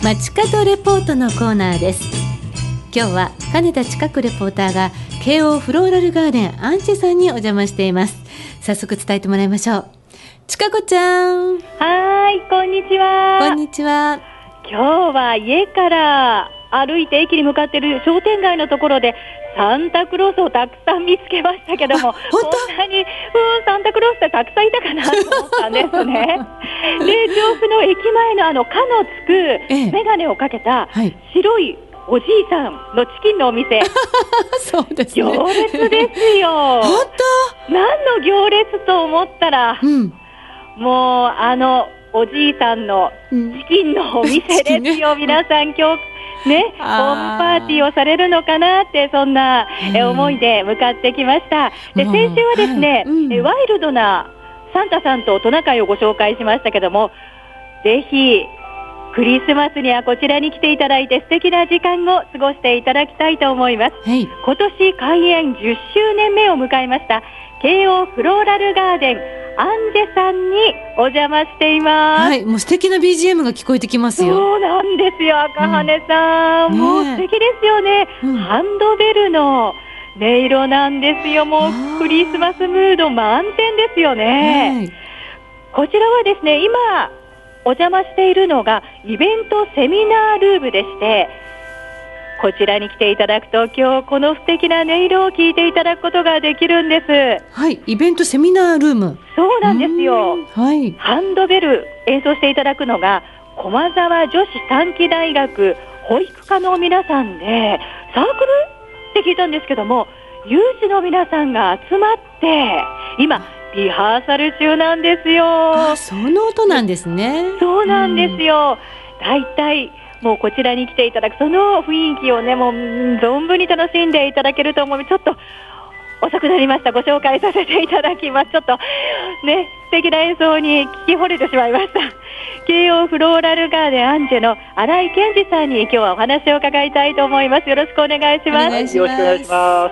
街角レポートのコーナーです。今日は金田近くレポーターが京王フローラルガーデンアンチェさんにお邪魔しています。早速伝えてもらいましょう。近子ちゃん。 はい、こんにちは。 こんにちは。 今日は家から歩いて駅に向かっている商店街のところでサンタクロースをたくさん見つけましたけども、こんなにサンタクロースってたくさんいたかなと思ったんですね。で、調布の駅前の「か」のつく眼鏡をかけた白いおじいさんのチキンのお店そうですね、 行列ですよ。 本当？ 何の行列と思ったら、もうおじいさんのチキンのお店ですよ。皆さん今日ね、ホームパーティーをされるのかなって、そんな思いで向かってきました。で、先週はですね、ワイルドなサンタさんとトナカイをご紹介しましたけども、ぜひクリスマスにはこちらに来ていただいて素敵な時間を過ごしていただきたいと思います。今年開園10周年目を迎えました京王フローラルガーデンアンジェさんにお邪魔しています。 はい、もう素敵な BGM が聞こえてきますよ。 そうなんですよ、赤羽さん、もう素敵ですよね。ハンドベルの音色なんですよ。もうクリスマスムード満点ですよね。こちらはですね、今お邪魔しているのがイベントセミナールームでして、こちらに来ていただくと今日この素敵な音色を聞いていただくことができるんです。 はい、イベントセミナールーム。 そうなんですよ。 はい、 ハンドベル演奏していただくのが駒沢女子短期大学保育科の皆さんで、サークルって聞いたんですけども、有志の皆さんが集まって今リハーサル中なんですよ。 その音なんですね。 そうなんですよ。だいたいもうこちらに来ていただくその雰囲気をね、もう存分に楽しんでいただけると思う。ちょっと遅くなりました。ご紹介させていただきます。ちょっとね、素敵な演奏に聞き惚れてしまいました。京王フローラルガーデンアンジェの新井健二さんに今日はお話を伺いたいと思います。よろしくお願いします。 よろしくお願いします。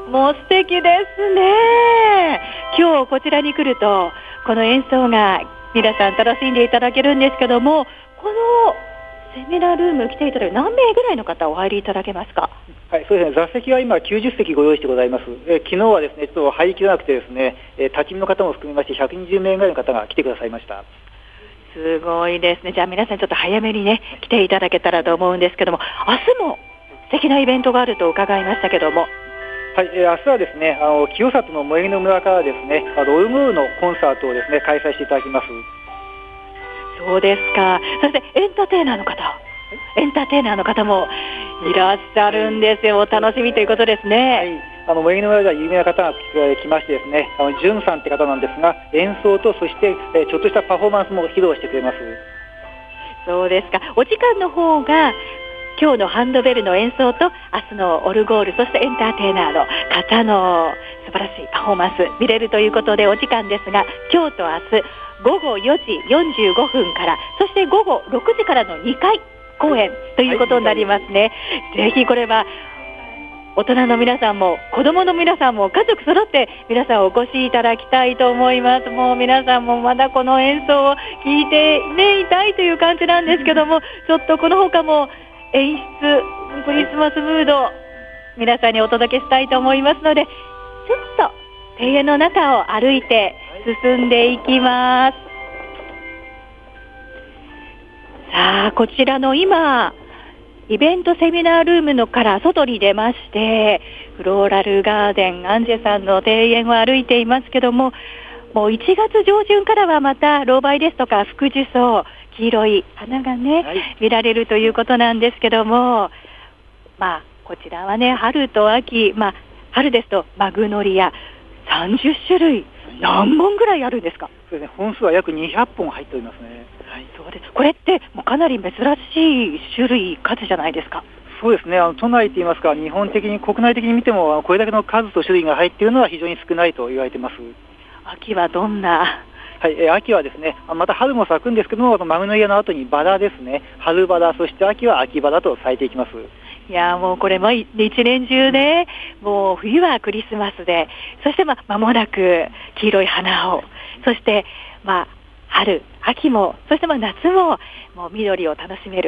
もう素敵ですね。今日こちらに来るとこの演奏が皆さん楽しんでいただけるんですけども、このセミナールーム来ていただく何名ぐらいの方お入りいただけますか？ はい、そうですね、座席は今90席ご用意してございます。昨日はですね、ちょっと入りきらなくてですね、立ち見の方も含めまして120名ぐらいの方が来てくださいました。 すごいですね。じゃあ皆さんちょっと早めにね来ていただけたらと思うんですけども、明日も素敵なイベントがあると伺いましたけども。 はい、明日はですね、清里の萌木の村からですね、オルゴールのコンサートをですね開催していただきます。 そうですか。そしてエンターテイナーの方もいらっしゃるんですよ。お楽しみということですね。 はい、萌木の村では有名な方が来ましてですね、ジュンさんって方なんですが、演奏とそしてちょっとしたパフォーマンスも披露してくれます。 そうですか。お時間の方が今日のハンドベルの演奏と明日のオルゴール、そしてエンターテイナーの方の素晴らしいパフォーマンス見れるということで、お時間ですが今日と明日午後4時45分から、そして午後6時からの2回公演ということになりますね。ぜひこれは大人の皆さんも子供の皆さんも家族揃って皆さんお越しいただきたいと思います。もう皆さんもまだこの演奏を聴いて、ね、いたいという感じなんですけども、ちょっとこの他も演出クリスマスムード皆さんにお届けしたいと思いますので、ちょっと庭園の中を歩いて進んでいきます。さあ、こちらの今イベントセミナールームのから外に出まして、フローラルガーデンアンジェさんの庭園を歩いていますけども、もう1月上旬からはまたロウバイですとか福寿草、黄色い花がね、見られるということなんですけども、こちらはね、春と秋、春ですとマグノリア30種類、何本ぐらいあるんですか？ そうですね、本数は約200本入っておりますね。 はい、そうです。これってもうかなり珍しい種類数じゃないですか？ そうですね、都内といいますか、日本的に国内的に見てもこれだけの数と種類が入っているのは非常に少ないと言われています。 秋はどんな？ はい、秋はですね、また春も咲くんですけども、マグノリアの後にバラですね、春バラ、そして秋は秋バラと咲いていきます。 いや、もうこれも一年中ね、もう冬はクリスマスで、そして間もなく黄色い花を、そして春、秋も、そして夏ももう緑を楽しめる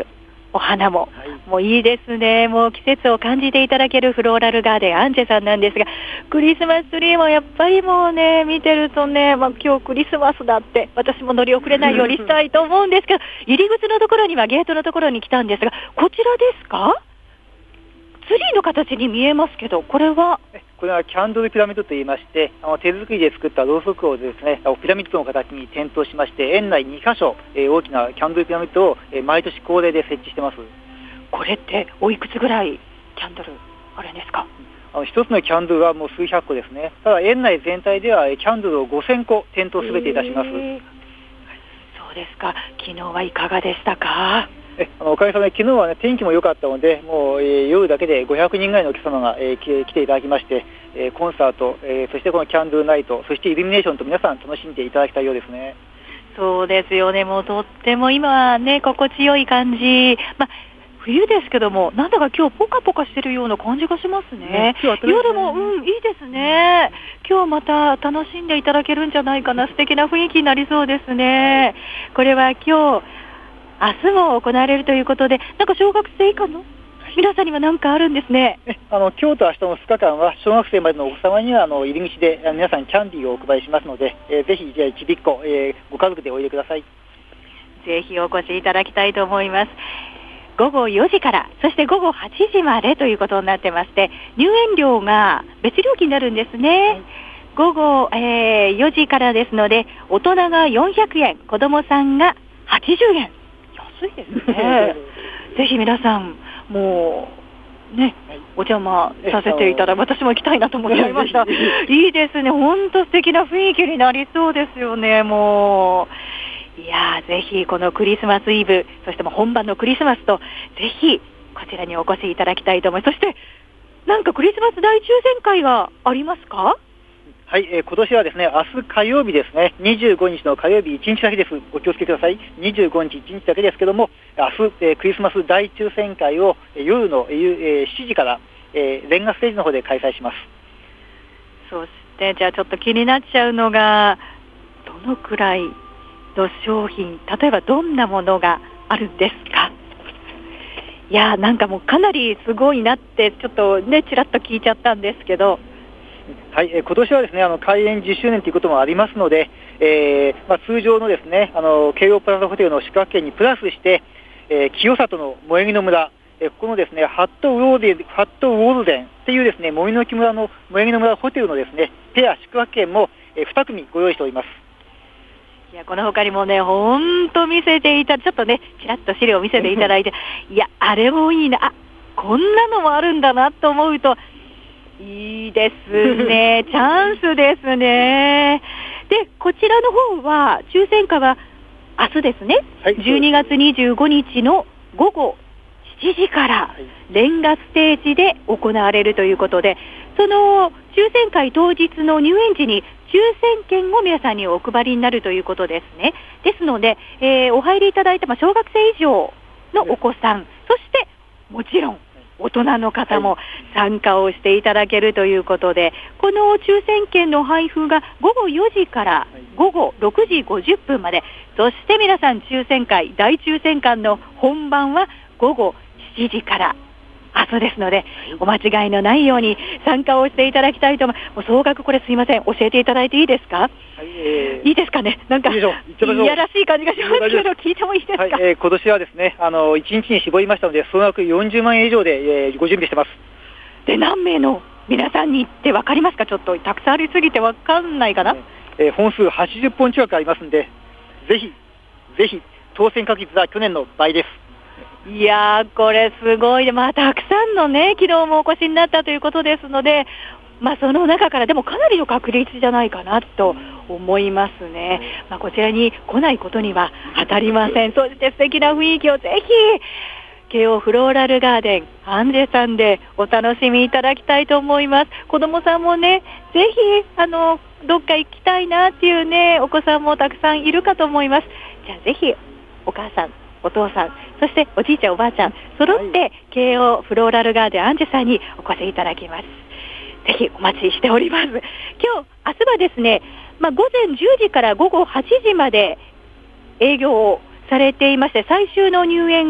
お花も、もういいですね。もう季節を感じていただけるフローラルガーデンアンジェさんなんですが、クリスマスツリーもやっぱりもうね、見てるとね、今日クリスマスだって、私も乗り遅れないようにしたいと思うんですけど、入り口のところにはゲートのところに来たんですが、こちらですか？ツリーの形に見えますけど、これはキャンドルピラミッドといいまして、手作りで作ったろうそくをですね、ピラミッドの形に点灯しまして、園内2カ所、大きなキャンドルピラミッドを毎年恒例で設置してます。 これっておいくつぐらいキャンドルあるんですか？ 一つのキャンドルはもう数百個ですね。ただ園内全体ではキャンドルを5000個点灯すべていたします。そうですか。昨日はいかがでしたか？ おかげさまで昨日は、ね、天気も良かったので、もう、夜だけで500人ぐらいのお客様が、来ていただきまして、コンサート、そしてこのキャンドルナイト、そしてイルミネーションと皆さん楽しんでいただきたいようですね。 そうですよね。もうとっても今はね、心地よい感じ。冬ですけども、なんだか今日ポカポカしてるような感じがしますね。夜も、いいですね。今日また楽しんでいただけるんじゃないかな。素敵な雰囲気になりそうですね。これは今日、明日も行われるということで、なんか小学生以下の皆さんには何かあるんですね。 今日と明日の2日間は小学生までのお子様には入り口で皆さんキャンディーをお配りしますので、ぜひじゃあちびっこ、ご家族でおいでください。 ぜひお越しいただきたいと思います。午後4時から、そして午後8時までということになってまして、入園料が別料金になるんですね。午後、4時からですので、大人が400円、子供さんが80円。安いですね。ぜひ皆さん、もう、ね、お邪魔させていただいて、私も行きたいなと思いました。いいですね。本当素敵な雰囲気になりそうですよね、もう。いやー、ぜひこのクリスマスイブ、そしても本番のクリスマスと、ぜひこちらにお越しいただきたいと思います。そして、なんかクリスマス大抽選会がありますか？ はい、今年はですね、明日火曜日ですね、25日の火曜日1日だけです。お気をつけください。25日1日だけですけども、明日、クリスマス大抽選会を夜の、7時から、レンガステージの方で開催します。 そして、じゃあちょっと気になっちゃうのが、どのくらいの商品、例えばどんなものがあるんですか？いや、なんかもうかなりすごいなって、ちょっとね、ちらっと聞いちゃったんですけど、 はい、今年はですね、開園10周年ということもありますので、通常のですね、京王プラザホテルの宿泊券にプラスして、清里の萌木の村、ここのですね、ハットウォールデンっていうですね、萌木の村ホテルのですね、ペア宿泊券も、2組ご用意しております。 いや、この他にもね、ほんと見せていた、ちょっとね、ちらっと資料を見せていただいて、いや、あれもいいな、こんなのもあるんだなと思うと、いいですね。チャンスですね。で、こちらの方は、抽選会は明日ですね。はい、12月25日の午後7時から、レンガステージで行われるということで、その抽選会当日の入園時に、抽選券を皆さんにお配りになるということですね。ですので、お入りいただいた小学生以上のお子さん、そしてもちろん、大人の方も参加をしていただけるということで、この抽選券の配布が午後4時から午後6時50分まで、そして皆さん抽選会、大抽選会の本番は午後7時から明日ですので、お間違いのないように参加をしていただきたいと思います。もう総額これすいません、教えていただいていいですか？いいですかね。なんかいやらしい感じがしますけど、聞いてもいいですか？ 今年はですね、1日に絞りましたので、総額40万円以上で、ご準備してます。 で、何名の皆さんにって分かりますか？ちょっとたくさんありすぎて分かんないかな。 本数80本近くありますんで、ぜひ当選確率は去年の倍です。 いやー、これすごいで、たくさんのね、昨日もお越しになったということですので、その中からでもかなりの確率じゃないかなと思いますね。こちらに来ないことには当たりません。そして素敵な雰囲気をぜひ、京王フローラルガーデンアンジェさんでお楽しみいただきたいと思います。子供さんもね、ぜひ、どっか行きたいなっていうね、お子さんもたくさんいるかと思います。じゃあぜひ、お母さん、お父さん、そしておじいちゃんおばあちゃん揃って京王フローラルガーデンアンジェさんにお越しいただきます。ぜひお待ちしております。明日はですね、午前10時から午後8時まで営業をされていまして、最終の入園が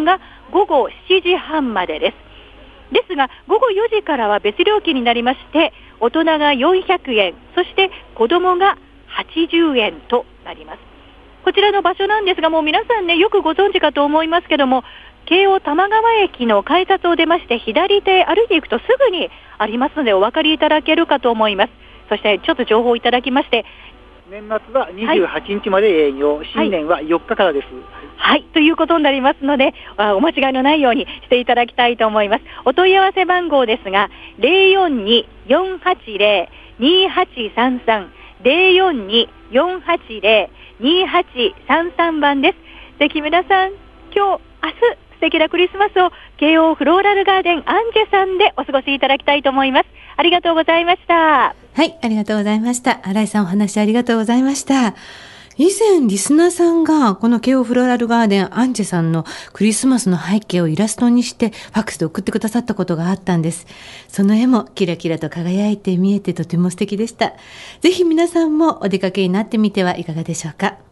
午後7時半までです。ですが午後4時からは別料金になりまして、大人が400円、そして子供が80円となります。こちらの場所なんですが、もう皆さんね、よくご存知かと思いますけども、京王多摩川駅の改札を出まして左手歩いていくとすぐにありますので、お分かりいただけるかと思います。そしてちょっと情報をいただきまして、 年末は28日まで営業、新年は4日からです。 はい、ということになりますので、お間違いのないようにしていただきたいと思います。お問い合わせ番号ですが、042-480-2833 042-480-2833番です。ぜひ皆さん、今日、明日、素敵なクリスマスを京王フローラルガーデンアンジェさんでお過ごしいただきたいと思います。ありがとうございました。 はい、ありがとうございました。新井さん、お話ありがとうございました。以前リスナーさんがこの京王フローラルガーデンアンジェさんのクリスマスの背景をイラストにしてファックスで送ってくださったことがあったんです。その絵もキラキラと輝いて見えてとても素敵でした。ぜひ皆さんもお出かけになってみてはいかがでしょうか。